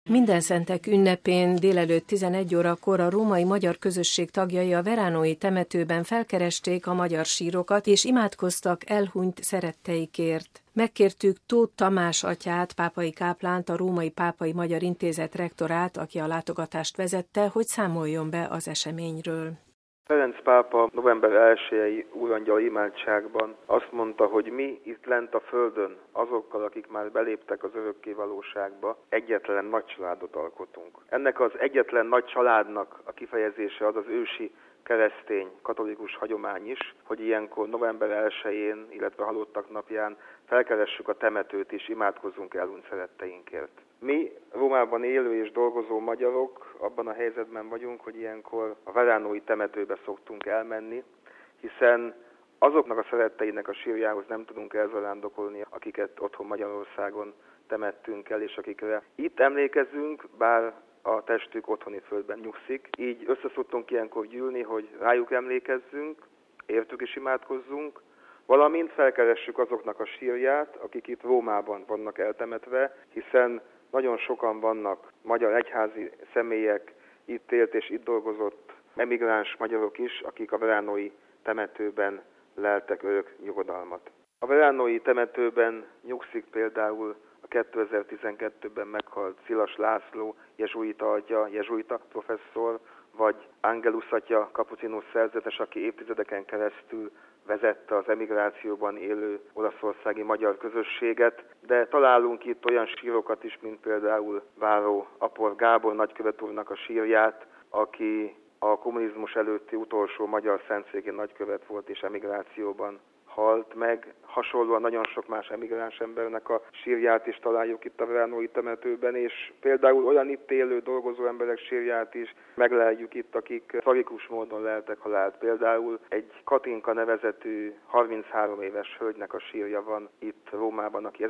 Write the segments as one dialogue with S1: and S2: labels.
S1: Mindenszentek ünnepén délelőtt 11 órakor a római magyar közösség tagjai a veránói temetőben felkeresték a magyar sírokat, és imádkoztak elhunyt szeretteikért. Megkértük Tóth Tamás atyát, pápai káplánt, a Római Pápai Magyar Intézet rektorát, aki a látogatást vezette, hogy számoljon be az eseményről.
S2: Ferenc pápa november 1-i úrangyali imádságban azt mondta, hogy mi itt lent a földön, azokkal, akik már beléptek az örökké valóságba, egyetlen nagy családot alkotunk. Ennek az egyetlen nagy családnak a kifejezése az az ősi keresztény, katolikus hagyomány is, hogy ilyenkor november 1-én, illetve halottak napján felkeressük a temetőt és imádkozzunk elhunyt szeretteinkért. Mi Rómában élő és dolgozó magyarok abban a helyzetben vagyunk, hogy ilyenkor a veránói temetőbe szoktunk elmenni, hiszen azoknak a szeretteinek a sírjához nem tudunk elzarándokolni, akiket otthon Magyarországon temettünk el, és akikre itt emlékezünk, bár a testük otthoni földben nyugszik. Így össze szoktunk ilyenkor gyűlni, hogy rájuk emlékezzünk, értük is imádkozzunk, valamint felkeressük azoknak a sírját, akik itt Rómában vannak eltemetve, hiszen nagyon sokan vannak magyar egyházi személyek, itt élt és itt dolgozott emigráns magyarok is, akik a veránói temetőben leltek örök nyugodalmat. A veránói temetőben nyugszik például a 2012-ben meghalt Szilas László, jezsuita atya, jezsuita professzor, vagy Angelus atya, kapucinus szerzetes, aki évtizedeken keresztül vezette az emigrációban élő olaszországi magyar közösséget, de találunk itt olyan sírokat is, mint például Váró Apor Gábor nagykövet úrnak a sírját, aki a kommunizmus előtti utolsó magyar szentszéki nagykövet volt és emigrációban halt meg. Hasonlóan nagyon sok más emigráns embernek a sírját is találjuk itt a veránói temetőben, és például olyan itt élő, dolgozó emberek sírját is megleljük itt, akik tragikus módon leltek halált. Például egy Katinka nevezetű 33 éves hölgynek a sírja van itt Rómában, aki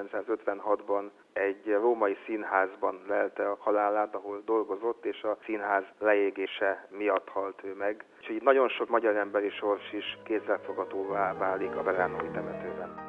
S2: 1956-ban egy római színházban lelte a halálát, ahol dolgozott, és a színház leégése miatt halt ő meg. Úgyhogy nagyon sok magyar emberi sors is kézzelfoghatóvá válik a veránói temetőben.